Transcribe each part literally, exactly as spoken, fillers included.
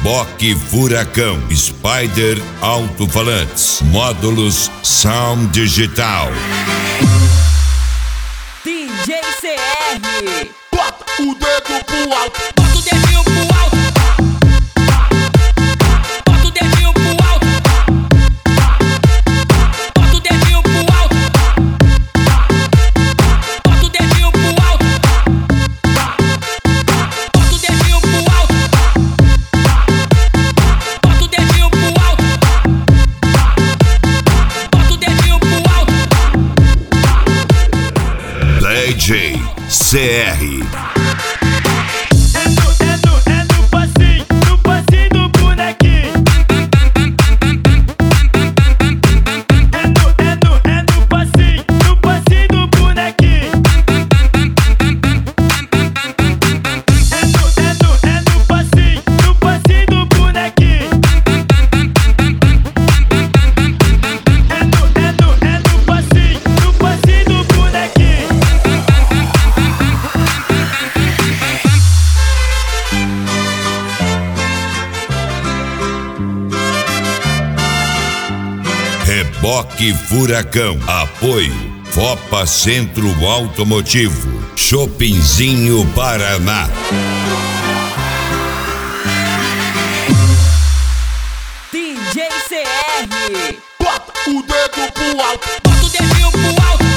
Reboque Furacão, Spider Alto-Falantes, módulos Sound Digital. D J C R, bota o dedo pro alto, bota o dedinho pro alto, bota o dedinho pro alto, bota o dedinho pro alto, bota o dedinho pro alto, bota o dedinho pro alto, bota o dedinho pro alto, bota o dedinho pro alto. D J C R. Reboque Furacão, apoio Fopa Centro Automotivo, Shoppingzinho Paraná. D J C R, bota o dedo pro alto, bota o dedinho pro alto,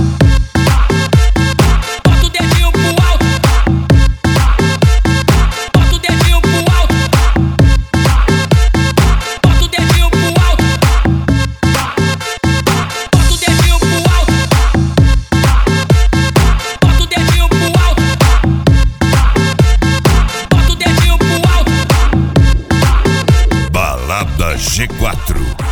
bota o dedinho pro alto, bota o dedinho pro alto, bota o dedinho pro alto, bota o dedinho pro alto, bota o dedinho pro alto, bota o dedinho pro alto. Balada G quatro.